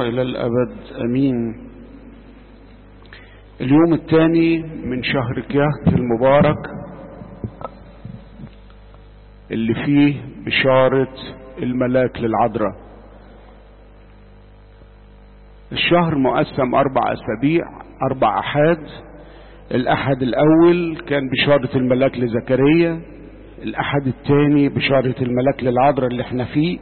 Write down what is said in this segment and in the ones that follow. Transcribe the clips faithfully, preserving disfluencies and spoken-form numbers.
وإلى الأبد أمين. اليوم الثاني من شهر كيهت المبارك اللي فيه بشارة الملاك للعذراء. الشهر مقسم أربع أسابيع، أربع أحاد. الأحد الأول كان بشارة الملاك لزكريا، الأحد الثاني بشارة الملاك للعذراء اللي احنا فيه،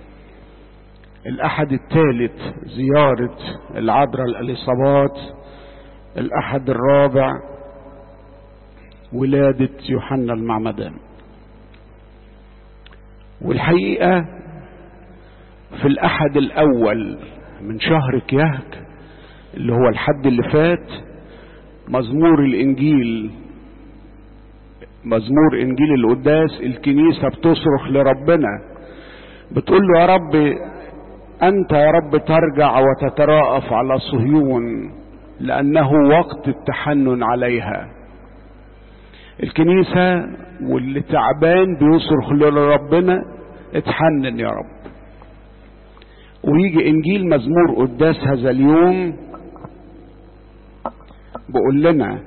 الأحد الثالث زيارة العذراء الإليصابات، الأحد الرابع ولادة يوحنا المعمدان. والحقيقة في الأحد الأول من شهر كيهت اللي هو الحد اللي فات، مزمور الإنجيل، مزمور إنجيل القداس، الكنيسة بتصرخ لربنا بتقول له يا رب أنت يا رب ترجع وتتراءف على صهيون لأنه وقت التحنن عليها. الكنيسة واللي تعبان بيصرخ لربنا اتحنن يا رب. ويجي إنجيل مزمور قداس هذا اليوم بقول لنا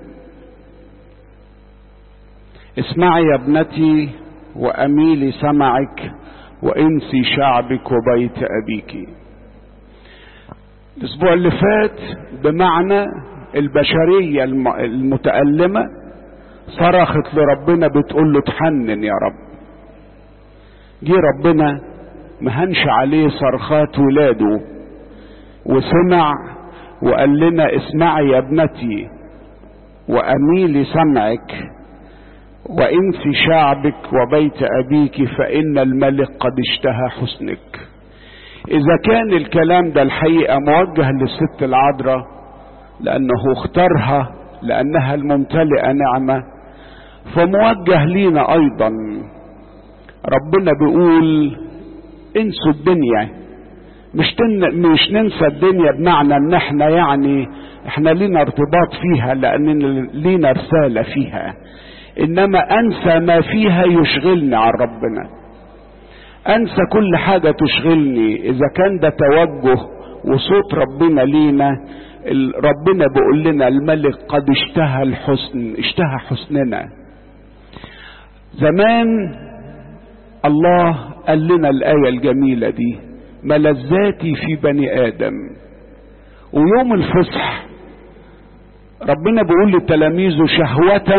اسمعي يا ابنتي وأميلي سمعك وانسي شعبك وبيت أبيك. الأسبوع اللي فات بمعنى البشرية المتألمة صرخت لربنا بتقول له اتحنن يا رب. جه ربنا مهنش عليه صرخات ولاده وسمع وقال لنا اسمعي يا ابنتي وأميلي سمعك وانسي شعبك وبيت أبيك فإن الملك قد اشتهى حسنك. إذا كان الكلام ده الحقيقة موجه للست العذراء لأنه اختارها لأنها الممتلئة نعمة، فموجه لينا أيضا. ربنا بيقول انسوا الدنيا، مش تن... مش ننسى الدنيا بمعنى ان احنا يعني احنا لينا ارتباط فيها لأننا لينا رسالة فيها، انما انسى ما فيها يشغلني عن ربنا، انسى كل حاجة تشغلني. اذا كان ده توجه وصوت ربنا لينا، ربنا بيقول لنا الملك قد اشتهى الحسن، اشتهى حسننا. زمان الله قال لنا الآية الجميلة دي ملذاتي في بني آدم. ويوم الفصح ربنا بيقول لتلاميذه شهوة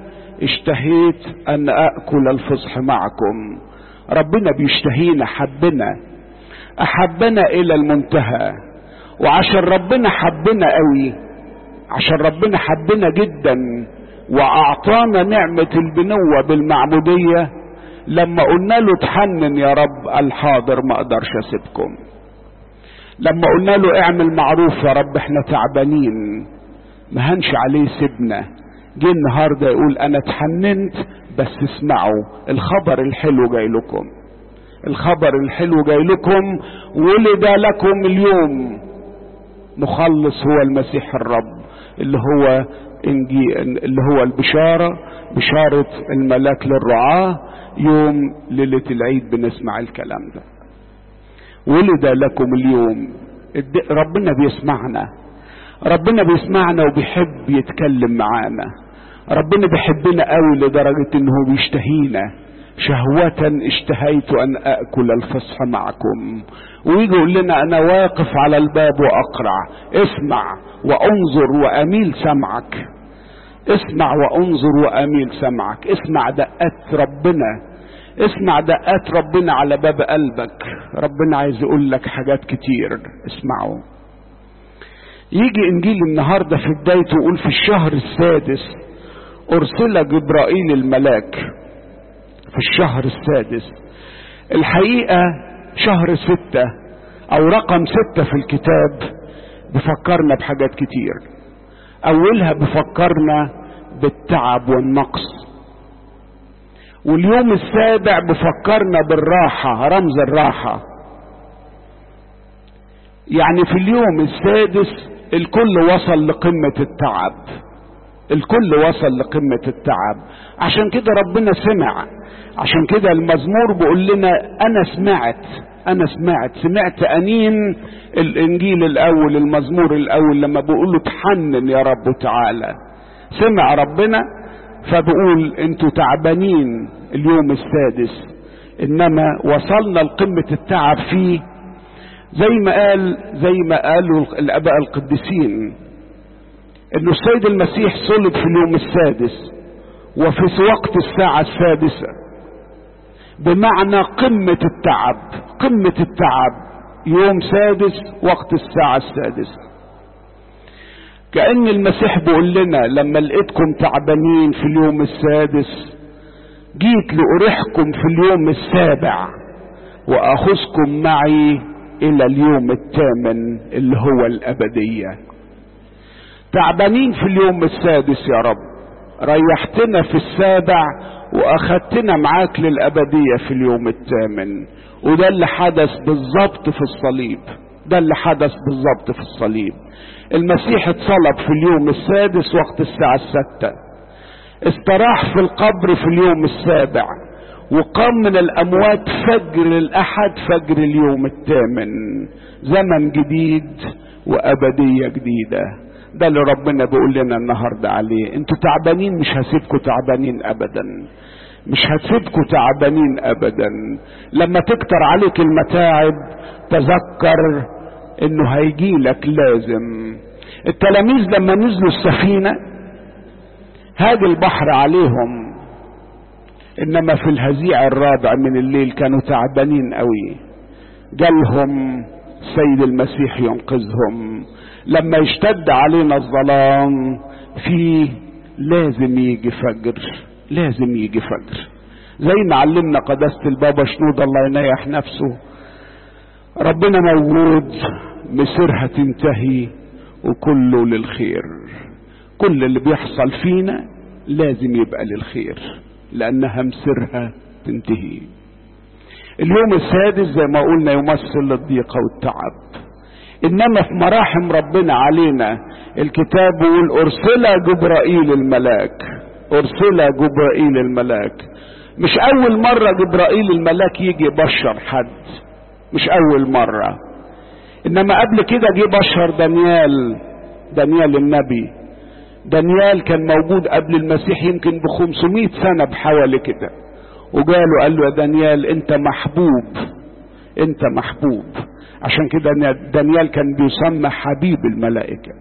اشتهيت ان اكل الفصح معكم. ربنا بيشتهينا، حبنا احبنا الى المنتهى. وعشان ربنا حبنا قوي، عشان ربنا حبنا جدا واعطانا نعمة البنوة بالمعمودية، لما قلنا له اتحنن يا رب الحاضر ما اقدرش اسيبكم. لما قلنا له اعمل معروف يا رب احنا تعبانين، ما هنش عليه سيبنا. جه النهارده يقول انا اتحننت، بس اسمعوا الخبر الحلو جاي لكم، الخبر الحلو جاي لكم. ولد لكم اليوم مخلص هو المسيح الرب، اللي هو انجيل، اللي هو البشارة، بشارة الملاك للرعاة. يوم ليلة العيد بنسمع الكلام ده، ولد لكم اليوم. ربنا بيسمعنا، ربنا بيسمعنا وبيحب يتكلم معانا. ربنا بيحبنا قوي لدرجة انه بيشتهينا شهوة اشتهيت ان اكل الفصح معكم. ويجي يقول لنا انا واقف على الباب واقرع، اسمع وانظر واميل سمعك، اسمع وانظر واميل سمعك. اسمع دقات ربنا، اسمع دقات ربنا على باب قلبك. ربنا عايز يقول لك حاجات كتير، اسمعوا. يجي انجيل النهارده في بدايته يقول في الشهر السادس ارسل جبرائيل الملاك. في الشهر السادس، الحقيقة شهر ستة او رقم ستة في الكتاب بفكرنا بحاجات كتير. اولها بفكرنا بالتعب والنقص، واليوم السابع بفكرنا بالراحة، رمز الراحة. يعني في اليوم السادس الكل وصل لقمة التعب، الكل وصل لقمة التعب. عشان كده ربنا سمع، عشان كده المزمور بيقول لنا انا سمعت انا سمعت سمعت انين الانجيل الاول المزمور الاول لما بيقول له تحنن يا رب تعالى. سمع ربنا فبقول انتوا تعبانين اليوم السادس، انما وصلنا لقمة التعب فيه زي ما قال زي ما قالوا الاباء القديسين انه السيد المسيح صلب في اليوم السادس وفي وقت الساعة السادسة، بمعنى قمة التعب. قمة التعب يوم سادس وقت الساعة السادسة. كأن المسيح بيقول لنا لما لقيتكم تعبانين في اليوم السادس جيت لأريحكم في اليوم السابع وأخذكم معي إلى اليوم الثامن اللي هو الأبدية. تعبانين في اليوم السادس يا رب، ريحتنا في السابع واخدتنا معاك للابدية في اليوم الثامن. وده اللي حدث بالظبط في الصليب، ده اللي حدث بالظبط في الصليب. المسيح اتصلب في اليوم السادس وقت الساعة الستة، استراح في القبر في اليوم السابع، وقام من الاموات فجر الاحد فجر اليوم الثامن. زمن جديد وابدية جديدة. ده اللي ربنا بيقول لنا النهاردة عليه. انتوا تعبانين، مش هسيبكم تعبانين ابدا، مش هسيبكم تعبانين ابدا. لما تكتر عليك المتاعب تذكر انه هيجي لك لازم. التلاميذ لما نزلوا السفينة هاج البحر عليهم، انما في الهزيع الرابع من الليل كانوا تعبانين قوي، جالهم سيد المسيح ينقذهم. لما يشتد علينا الظلام فيه لازم يجي فجر، لازم يجي فجر. زي ما علمنا قداسة البابا شنود الله ينيح نفسه، ربنا موجود مسيرها تنتهي وكله للخير. كل اللي بيحصل فينا لازم يبقى للخير لانها مسيرها تنتهي. اليوم السادس زي ما قلنا يمثل الضيقة والتعب، انما في مراحم ربنا علينا الكتاب يقول ارسل جبرائيل الملاك، ارسل جبرائيل الملاك. مش اول مرة جبرائيل الملاك يجي يبشر حد، مش اول مرة، انما قبل كده جه بشر دانيال، دانيال النبي. دانيال كان موجود قبل المسيح يمكن بخمسمائة سنة بحوالي كده، وقالوا قال له يا دانيال انت محبوب، انت محبوب. عشان كده دانيال كان بيسمى حبيب الملائكة.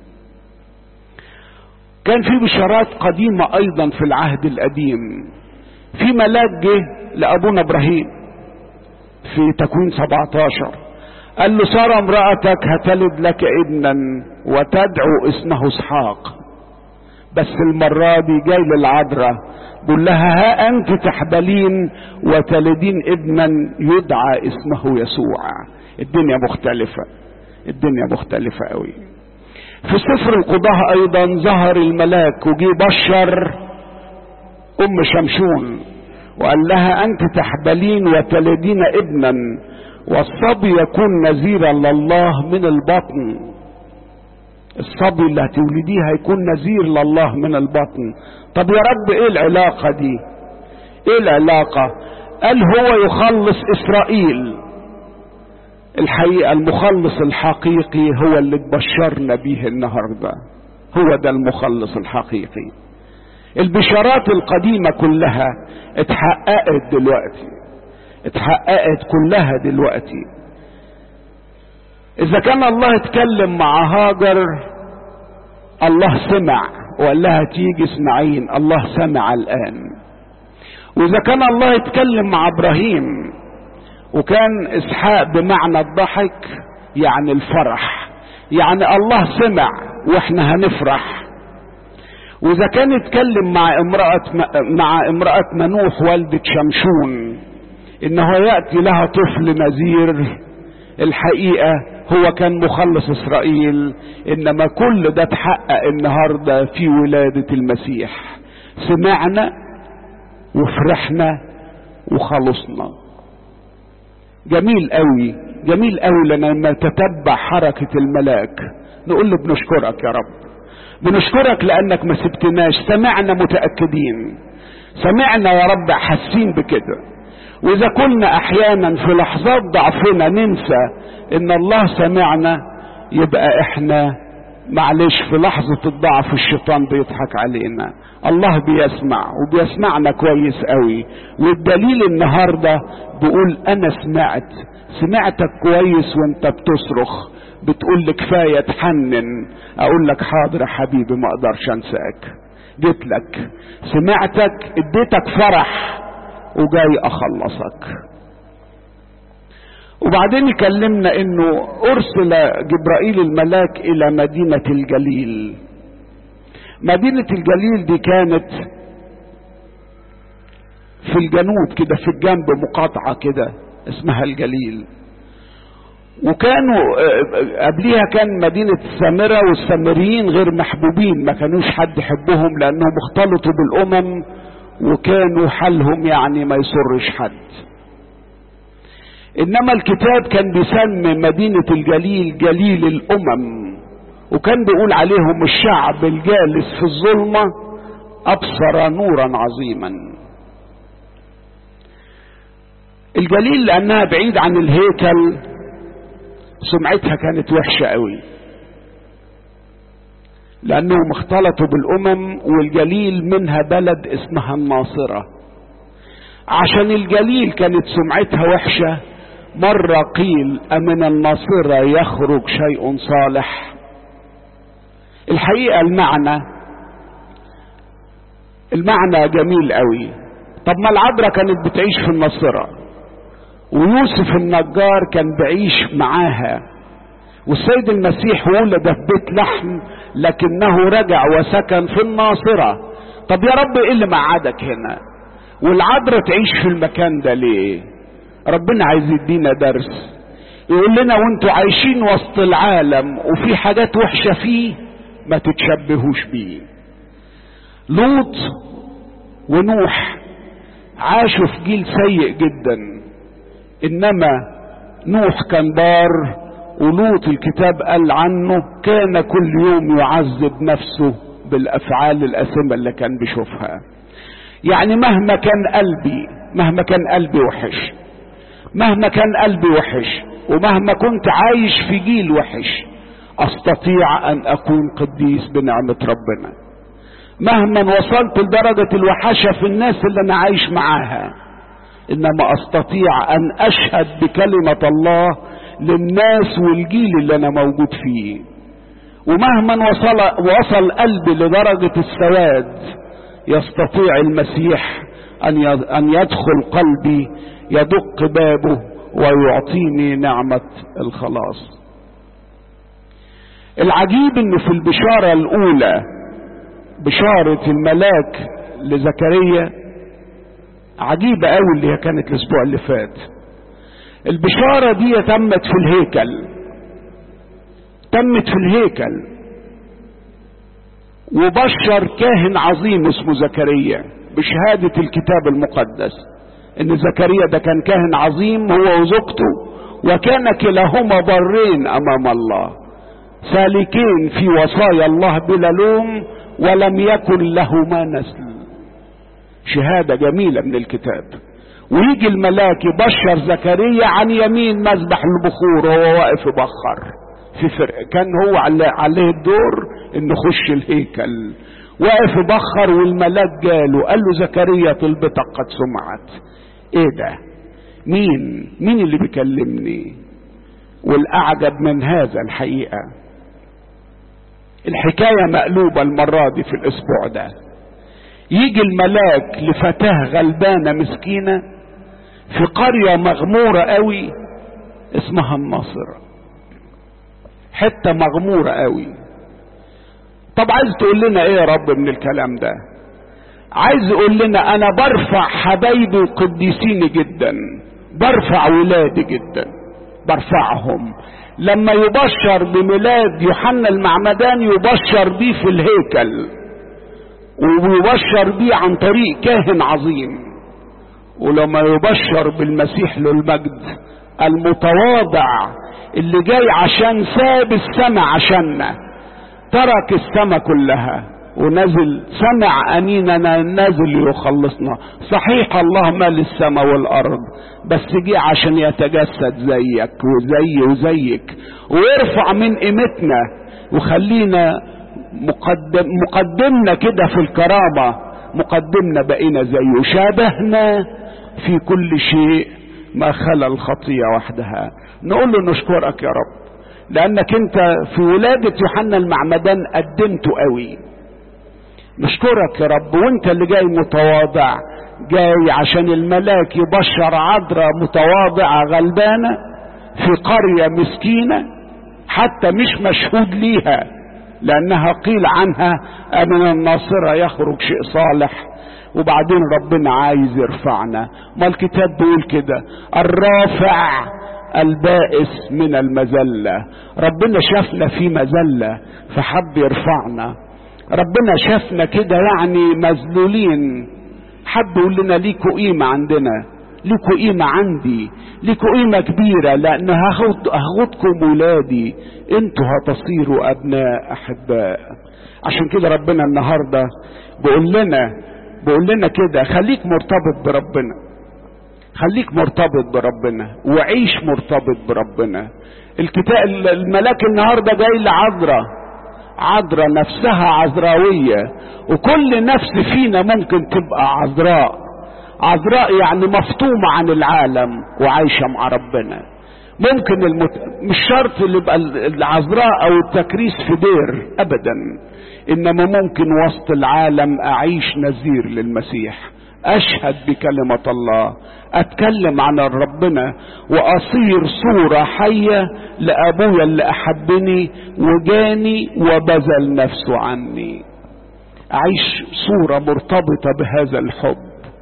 كان في بشارات قديمة ايضا في العهد القديم. في ملاك جه لابونا ابراهيم في تكوين سبعة عشر، قال له سارة امرأتك هتلد لك ابنا وتدعو اسمه اسحاق. بس المرة دي جاي للعذراء بقول لها ها انت تحبلين وتلدين ابنا يدعى اسمه يسوع. الدنيا مختلفة، الدنيا مختلفة قوي. في سفر القضاء ايضا ظهر الملاك وجي بشر ام شمشون وقال لها انت تحبلين وتلدين ابنا والصبي يكون نذيرا لله من البطن. الصبي اللي هتولديه هيكون نذير لله من البطن. طب يا رب ايه العلاقة دي؟ ايه العلاقة؟ قال هو يخلص اسرائيل. الحقيقة المخلص الحقيقي هو اللي تبشرنا به النهاردة، هو ده المخلص الحقيقي. البشارات القديمة كلها اتحققت دلوقتي، اتحققت كلها دلوقتي. اذا كان الله اتكلم مع هاجر الله سمع وقال لها تيجي اسمعين، الله سمع الان. واذا كان الله اتكلم مع ابراهيم وكان اسحاق بمعنى الضحك يعني الفرح، يعني الله سمع واحنا هنفرح. واذا كان اتكلم مع امرأة مع امرأة منوح والدة شمشون انه يأتي لها طفل نذير، الحقيقة هو كان مخلص اسرائيل. انما كل ده اتحقق النهاردة في ولادة المسيح. سمعنا وفرحنا وخلصنا. جميل قوي، جميل قوي لما تتبع حركة الملاك نقول له بنشكرك يا رب، بنشكرك لانك ما سبتناش. سمعنا متأكدين، سمعنا يا رب حاسين بكده، واذا كنا احيانا في لحظات ضعفنا ننسى ان الله سمعنا، يبقى احنا معلش في لحظة الضعف الشيطان بيضحك علينا. الله بيسمع وبيسمعنا كويس قوي، والدليل النهاردة بقول انا سمعت سمعتك كويس وانت بتصرخ، بتقول لي كفاية تحنن، اقول لك حاضر يا حبيبي ما اقدرش انساك، جيت لك سمعتك اديتك فرح وجاي اخلصك. وبعدين يكلمنا انه ارسل جبرائيل الملاك الى مدينة الجليل. مدينة الجليل دي كانت في الجنوب كده، في الجنب مقاطعة كده اسمها الجليل. وكانوا قبليها كان مدينة السامرة، والسامريين غير محبوبين، ما كانوش حد يحبهم لانهم اختلطوا بالامم وكانوا حالهم يعني ما يسرش حد. انما الكتاب كان بيسمي مدينة الجليل جليل الامم، وكان بيقول عليهم الشعب الجالس في الظلمة ابصر نورا عظيما. الجليل لانها بعيد عن الهيكل سمعتها كانت وحشة قوي، لانهم اختلطوا بالامم، والجليل منها بلد اسمها الناصرة. عشان الجليل كانت سمعتها وحشة، مرة قيل أمن الناصرة يخرج شيء صالح. الحقيقة المعنى المعنى جميل قوي. طب ما العذراء كانت بتعيش في الناصرة، ويوسف النجار كان بعيش معاها، والسيد المسيح ولد في بيت لحم لكنه رجع وسكن في الناصرة. طب يا رب ايه اللي معادك هنا والعذراء تعيش في المكان ده ليه؟ ربنا عايز يدينا درس، يقول لنا وانتوا عايشين وسط العالم وفي حاجات وحشة فيه ما تتشبهوش بيه. لوط ونوح عاشوا في جيل سيء جدا، انما نوح كان بار، ولوط الكتاب قال عنه كان كل يوم يعذب نفسه بالافعال الآثمة اللي كان بيشوفها. يعني مهما كان قلبي مهما كان قلبي وحش مهما كان قلبي وحش ومهما كنت عايش في جيل وحش، استطيع ان اكون قديس بنعمة ربنا. مهما وصلت لدرجة الوحشة في الناس اللي انا عايش معاها، انما استطيع ان اشهد بكلمة الله للناس والجيل اللي انا موجود فيه. ومهما وصل وصل قلبي لدرجة السواد، يستطيع المسيح ان ان يدخل قلبي، يدق بابه ويعطيني نعمة الخلاص. العجيب انه في البشارة الاولى، بشارة الملاك لزكريا، عجيبة قوي اللي هي كانت الاسبوع اللي فات. البشارة دي تمت في الهيكل تمت في الهيكل وبشر كاهن عظيم اسمه زكريا بشهادة الكتاب المقدس ان زكريا ده كان كاهن عظيم هو وزوجته، وكان كلاهما برين امام الله، سالكين في وصايا الله بلا لوم، ولم يكن لهما نسل. شهادة جميلة من الكتاب. ويجي الملاك يبشر زكريا عن يمين مذبح البخور وهو واقف يبخر في فرق، كان هو عليه الدور انه يخش الهيكل واقف يبخر، والملاك جاله قال له زكريا طلبتك قد سمعت. ايه ده؟ مين مين اللي بيكلمني؟ والاعجب من هذا الحقيقة الحكاية مقلوبة المرة دي في الاسبوع ده. يجي الملاك لفتاة غلبانة مسكينة في قرية مغمورة قوي اسمها الناصرة، حتة مغمورة قوي. طب عايز تقول لنا ايه يا رب من الكلام ده؟ عايز يقول لنا انا برفع حبايبي وقديسيني جدا، برفع ولادي جدا، برفعهم. لما يبشر بميلاد يوحنا المعمدان يبشر بيه في الهيكل، ويبشر بيه عن طريق كاهن عظيم. ولما يبشر بالمسيح له المجد المتواضع اللي جاي عشان ساب السماء عشاننا، ترك السماء كلها ونزل سمع أنيننا نازل يخلصنا. صحيح الله مال السماء والأرض، بس جه عشان يتجسد زيك وزي وزيك ويرفع من قيمتنا وخلينا مقدم مقدمنا كده في الكرامة، مقدمنا بقينا زيه، شابهنا في كل شيء ما خلا الخطية وحدها. نقول له نشكرك يا رب، لأنك انت في ولادة يوحنا المعمدان قدمته قوي. نشكرك يا رب، وانت اللي جاي متواضع، جاي عشان الملاك يبشر عذراء متواضعة غلبانة في قرية مسكينة حتى مش مشهود ليها، لأنها قيل عنها من الناصرة يخرج شيء صالح. وبعدين ربنا عايز يرفعنا، ما الكتاب بيقول كده، الرافع البائس من المذلة. ربنا شافنا في مذلة فحب يرفعنا. ربنا شافنا كده يعني مذلولين، حب يقول لنا ليكوا قيمة عندنا، ليكوا قيمة عندي، ليكوا قيمة كبيرة، لأن هاخدكم ولادي، انتوا هتصيروا أبناء أحباء. عشان كده ربنا النهاردة بيقول لنا بيقول لنا كده، خليك مرتبط بربنا، خليك مرتبط بربنا وعيش مرتبط بربنا. الكتاب الملاك النهاردة جاي لعذراء، عذراء نفسها عذراوية، وكل نفس فينا ممكن تبقى عذراء. عذراء يعني مفطومة عن العالم وعايشة مع ربنا. ممكن المت... مش شرط اللي يبقى العذراء او التكريس في دير ابدا، انما ممكن وسط العالم اعيش نذير للمسيح، اشهد بكلمة الله، اتكلم عن ربنا، واصير صورة حية لابويا اللي احبني وجاني وبذل نفسه عني. اعيش صورة مرتبطة بهذا الحب.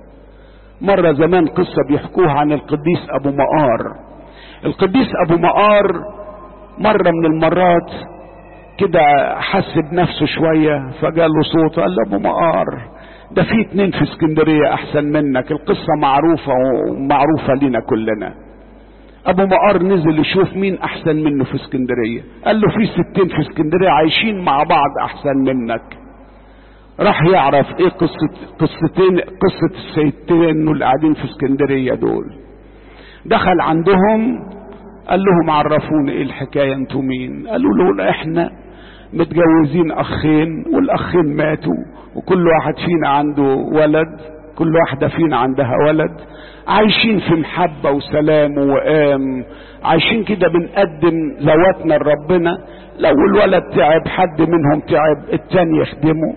مرة زمان قصة بيحكوها عن القديس ابو مقار. القديس ابو مقار مرة من المرات كده حس بنفسه شوية، فقال له صوت، قال له ابو مقار ده في اتنين في اسكندرية احسن منك. القصة معروفة ومعروفة لنا كلنا. ابو مقار نزل يشوف مين احسن منه في اسكندرية، قال له في ستين في اسكندرية عايشين مع بعض احسن منك. راح يعرف ايه قصة قصتين قصة السيدتين اللي قاعدين في اسكندرية دول. دخل عندهم قال لهم عرفوني ايه الحكاية، انتوا مين؟ قالوا له احنا متجوزين اخين والاخين ماتوا وكل واحد فينا عنده ولد، كل واحدة فينا عندها ولد، عايشين في محبة وسلام وقام، عايشين كده بنقدم ذواتنا لربنا. لو الولد تعب حد منهم تعب التاني يخدمه.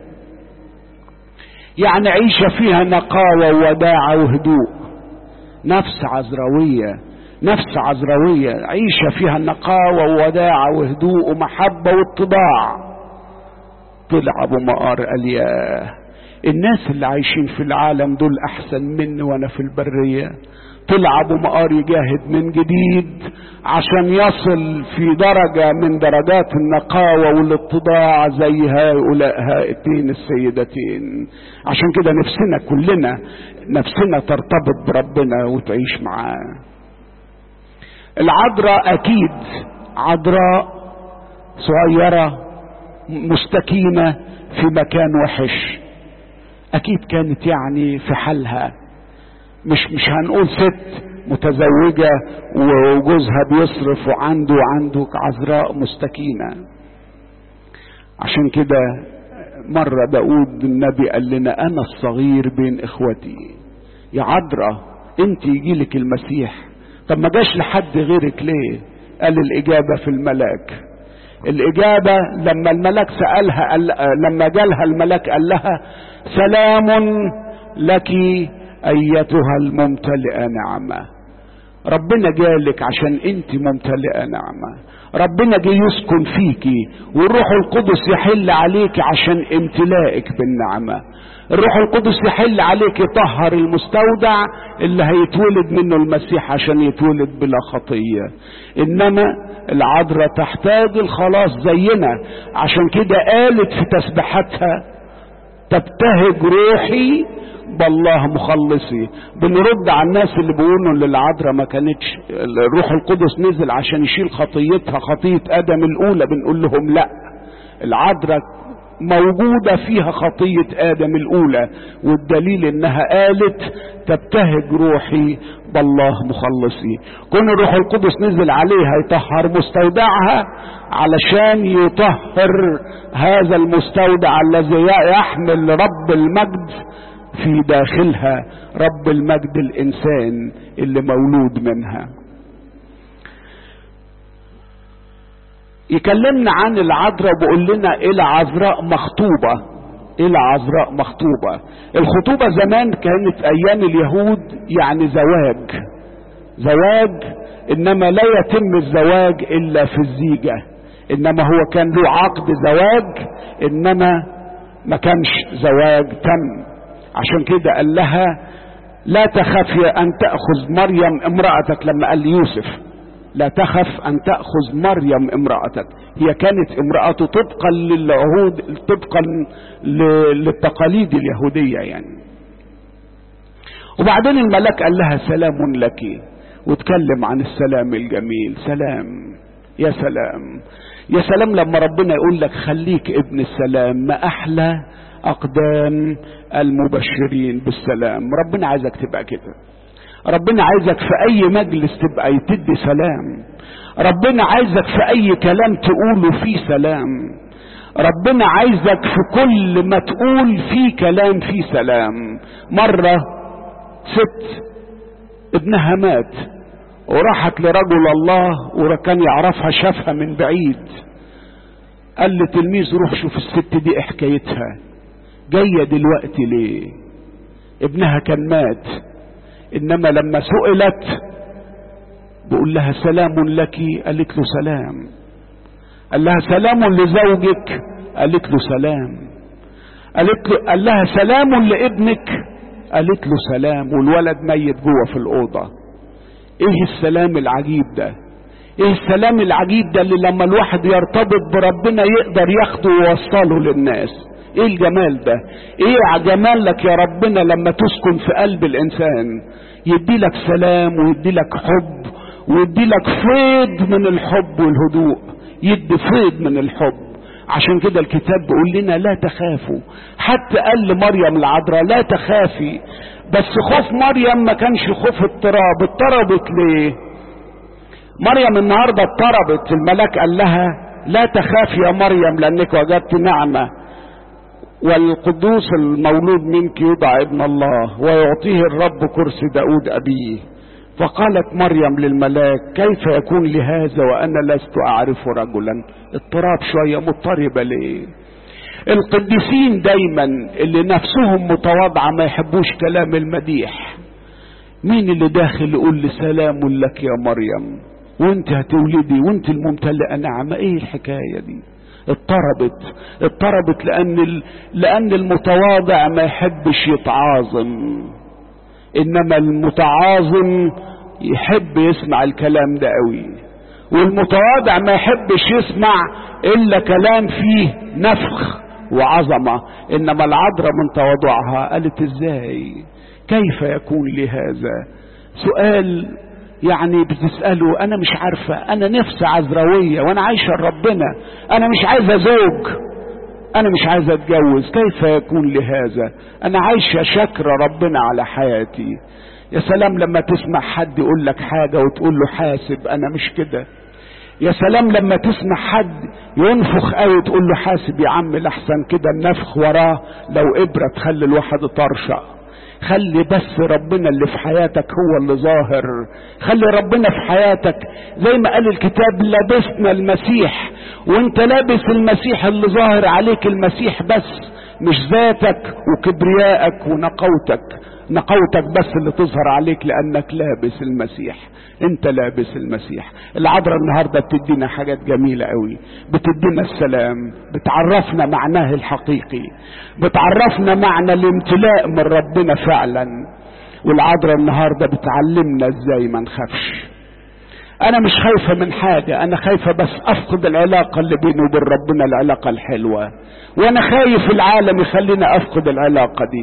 يعني عيشة فيها نقاوة ووداعة وهدوء. نفس عذراوية، نفس عذراوية، عيشة فيها نقاوة ووداعة وهدوء ومحبة واتضاع. طلع ابو مقار قال ياه، الناس اللي عايشين في العالم دول احسن مني وانا في البرية. طلع ابو مقار يجاهد من جديد عشان يصل في درجة من درجات النقاوة والاتضاع زي هؤلاء هاتين السيدتين. عشان كده نفسنا كلنا نفسنا ترتبط بربنا وتعيش معاه. العذراء اكيد عذراء صغيرة مستكينة في مكان وحش، اكيد كانت يعني في حالها، مش مش هنقول ست متزوجة وجوزها بيصرف وعنده وعنده عذراء مستكينة. عشان كده مرة داود النبي قال لنا انا الصغير بين اخوتي. يا عذراء انت يجيلك المسيح، طب ما جاش لحد غيرك ليه؟ قال الاجابة في الملاك. الاجابة لما الملاك سألها قال، لما جالها الملاك قال لها سلام لك ايتها الممتلئة نعمة. ربنا جالك عشان انت ممتلئة نعمة، ربنا جاي يسكن فيكي، والروح القدس يحل عليك عشان امتلائك بالنعمة. الروح القدس يحل عليك يطهر المستودع اللي هيتولد منه المسيح عشان يتولد بلا خطية. انما العذراء تحتاج الخلاص زينا، عشان كده قالت في تسبيحاتها تبتهج روحي بالله مخلصي. بنرد على الناس اللي بيقولوا ان العذراء ما كانتش الروح القدس نزل عشان يشيل خطيتها، خطية ادم الاولى، بنقول لهم لا، العذراء موجودة فيها خطية آدم الأولى، والدليل إنها قالت تبتهج روحي بالله مخلصي. كون الروح القدس نزل عليها يطهر مستودعها علشان يطهر هذا المستودع الذي يحمل رب المجد في داخلها، رب المجد الإنسان اللي مولود منها. يكلمنا عن العذراء بيقول لنا إلى عذراء مخطوبة، إلى عذراء مخطوبة. الخطوبة زمان كانت أيام اليهود يعني زواج، زواج إنما لا يتم الزواج إلا في الزيجة، إنما هو كان له عقد زواج إنما ما كانش زواج تم. عشان كده قال لها لا تخافي أن تأخذ مريم امرأتك، لما قال يوسف لا تخف أن تأخذ مريم امرأتك، هي كانت امرأته طبقا للعهود، طبقا للتقاليد اليهودية يعني. وبعدين الملاك قال لها سلام لك، واتكلم عن السلام الجميل. سلام، يا سلام يا سلام لما ربنا يقول لك خليك ابن السلام، ما أحلى أقدام المبشرين بالسلام. ربنا عايزك تبقى كده، ربنا عايزك في اي مجلس تبقى تدي سلام، ربنا عايزك في اي كلام تقوله فيه سلام، ربنا عايزك في كل ما تقول فيه كلام فيه سلام. مرة ست ابنها مات وراحت لرجل الله وكان يعرفها، شافها من بعيد، قال لتلميذ روح شوف الست دي حكايتها جاية دلوقتي ليه، ابنها كان مات. انما لما سئلت بقول لها سلام لك، قالت له سلام. قال لها سلام لزوجك، قالت له سلام. قالت له قال لها سلام لابنك، قالت له سلام. والولد ميت جوه في الأوضة. ايه السلام العجيب ده، ايه السلام العجيب ده اللي لما الواحد يرتبط بربنا يقدر ياخده ويوصله للناس. ايه الجمال ده، ايه جمال لك يا ربنا لما تسكن في قلب الانسان، يدي لك سلام ويدي لك حب ويدي لك فيض من الحب والهدوء، يدي فيض من الحب. عشان كده الكتاب بيقول لنا لا تخافوا، حتى قال لمريم العذراء لا تخافي. بس خوف مريم ما كانش خوف اضطراب. اضطربت ليه مريم النهارده؟ اضطربت، الملاك قال لها لا تخافي يا مريم لانك وجدت نعمة، والقدوس المولود منك يدعى ابن الله ويعطيه الرب كرسي داود أبيه. فقالت مريم للملاك كيف يكون لي هذا وأنا لست أعرف رجلا؟ اضطراب شوية، مضطربة ليه؟ القديسين دايما اللي نفسهم متواضعة ما يحبوش كلام المديح. مين اللي داخل يقول لي سلام لك يا مريم وانت هتولدي وانت الممتلئة نعمة؟ ايه الحكاية دي؟ اضطربت اضطربت لان لان المتواضع ما يحبش يتعاظم، انما المتعاظم يحب يسمع الكلام ده قوي، والمتواضع ما يحبش يسمع الا كلام فيه نفخ وعظمة. انما العذراء من تواضعها قالت ازاي كيف يكون لي هذا؟ سؤال يعني بتسأله. انا مش عارفة، انا نفسي عذراوية وانا عايشة لربنا، انا مش عايزة زوج، انا مش عايزة اتجوز، كيف يكون لي هذا؟ انا عايشة شاكرة ربنا على حياتي. يا سلام لما تسمع حد يقول لك حاجة وتقول له حاسب انا مش كده. يا سلام لما تسمع حد ينفخ قوي تقول له حاسب يا عم لحسن كده النفخ وراه لو ابرة تخلي الواحد طرشق. خلي بس ربنا اللي في حياتك هو اللي ظاهر، خلي ربنا في حياتك. زي ما قال الكتاب لبسنا المسيح، وانت لابس المسيح اللي ظاهر عليك المسيح بس، مش ذاتك وكبريائك ونقوتك. نقوتك بس اللي تظهر عليك لانك لابس المسيح، انت لابس المسيح. العذراء النهارده بتدينا حاجات جميله قوي، بتدينا السلام، بتعرفنا معناه الحقيقي، بتعرفنا معنى الامتلاء من ربنا فعلا. والعذراء النهارده بتعلمنا ازاي ما نخافش. انا مش خايفه من حاجه، انا خايفه بس افقد العلاقه اللي بيني وبين ربنا، العلاقه الحلوه، وانا خايف العالم يخليني افقد العلاقه دي.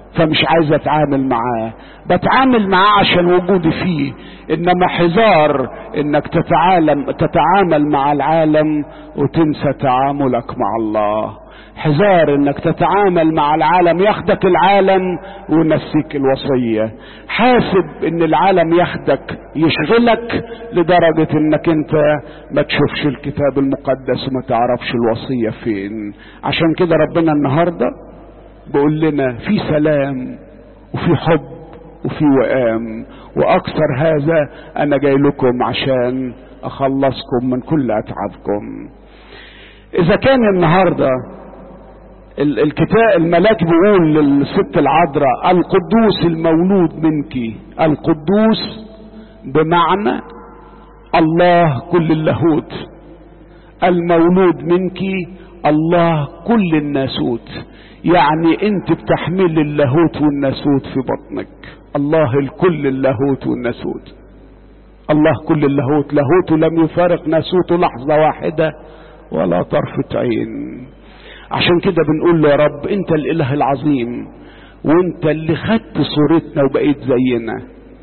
فمش عايز اتعامل معاه، بتعامل معاه عشان وجودي فيه. انما حذار انك تتعامل تتعامل مع العالم وتنسى تعاملك مع الله. حذار انك تتعامل مع العالم، ياخدك العالم وينسيك الوصية. حاسب ان العالم ياخدك يشغلك لدرجة انك انت ما تشوفش الكتاب المقدس وما تعرفش الوصية فين. عشان كده ربنا النهاردة بقول لنا في سلام وفي حب وفي وئام، واكثر هذا انا جاي لكم عشان اخلصكم من كل اتعابكم. اذا كان النهارده الكتاب الملاك بيقول للست العذراء القدوس المولود منك، القدوس بمعنى الله كل اللاهوت، المولود منك الله كل الناسوت، يعني انت بتحمل اللاهوت والناسوت في بطنك. الله الكل اللاهوت والناسوت، الله كل اللاهوت، لاهوته لم يفارق ناسوته لحظة واحدة ولا طرفة عين. عشان كده بنقول له يا رب انت الاله العظيم، وانت اللي خدت صورتنا وبقيت زينا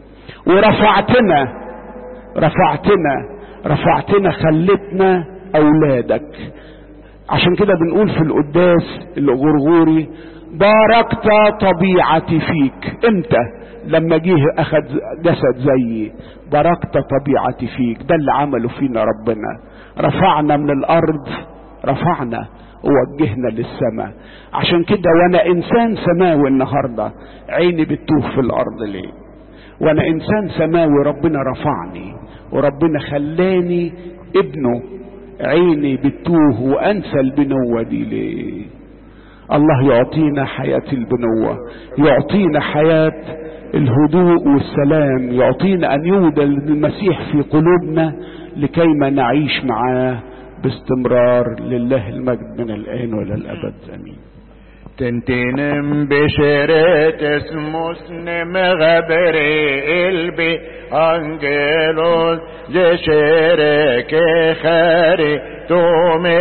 ورفعتنا رفعتنا رفعتنا خلتنا اولادك. عشان كده بنقول في القداس الغرغوري باركت طبيعتي فيك. امتى؟ لما جه اخذ جسد زيي، باركت طبيعتي فيك. ده اللي عمله فينا ربنا، رفعنا من الارض، رفعنا ووجهنا للسماء. عشان كده وانا انسان سماوي النهارده عيني بتوه في الارض ليه؟ وانا انسان سماوي ربنا رفعني وربنا خلاني ابنه، عيني بتوه وانسى البنوة دي ليه؟ الله يعطينا حياة البنوة، يعطينا حياة الهدوء والسلام، يعطينا ان يولد المسيح في قلوبنا لكيما نعيش معاه باستمرار. لله المجد من الآن والى الأبد امين. تنتنم بشريت اسموس مغبري البي انجلوس جشرك خاري تومي